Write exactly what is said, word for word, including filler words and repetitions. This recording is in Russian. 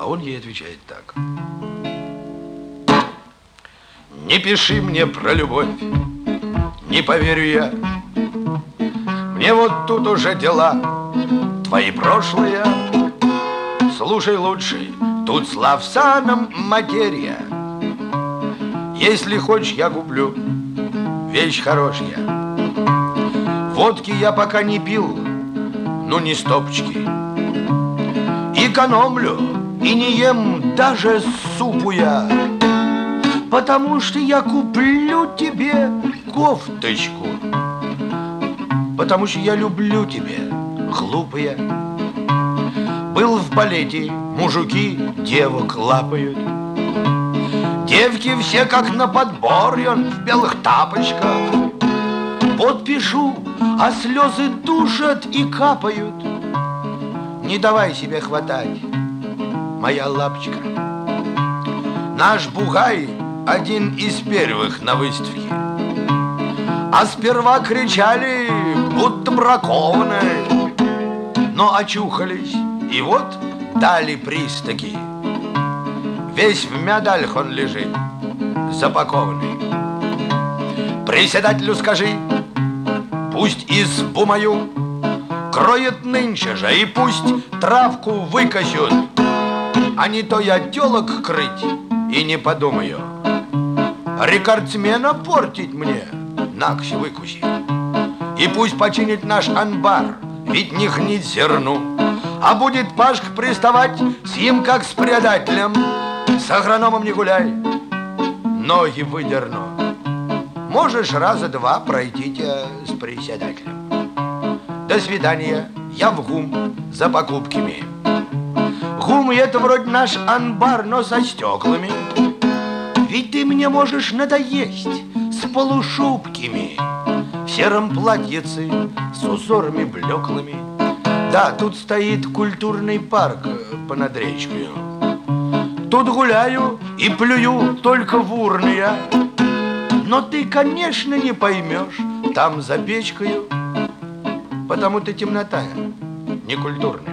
А он ей отвечает так. Не пиши мне про любовь, не поверю я. Мне вот тут уже дела твои прошлые. Слушай лучше, тут с Лавсаном материя. Если хочешь, я куплю вещь хорошая. Водки я пока не пил, ну не стопочки. Экономлю и не ем даже супу я, потому что я куплю тебе кофточку, потому что я люблю тебя, глупая. Был в балете, мужики девок лапают. Девки все как на подборе, он в белых тапочках. Вот пишу, а слезы душат и капают. Не давай себе хватать, моя лапочка. Наш бугай один из первых на выставке. А сперва кричали, будто бракованные. Но очухались, и вот дали приз таки. Весь в медалях он лежит, запакованный. Председателю скажи, пусть избу мою кроет нынче же, и пусть травку выкосят, а не то я телок крыть и не подумаю. Рекордсмена портить мне, накси выкуси. И пусть починит наш анбар, ведь не гнить зерну. А будет Пашка приставать с ним, как с предателем. С агрономом не гуляй, ноги выдерну. Можешь раза два пройти с председателем. До свидания, я в ГУМ за покупками. ГУМ это вроде наш анбар, но со стеклами. Ведь ты мне можешь надоесть с полушубками, в сером платьице с узорами блеклыми. Да, тут стоит культурный парк понад речкой. Тут гуляю и плюю только в урны я. Но ты, конечно, не поймешь там за печкою, потому ты темнота, не культурная.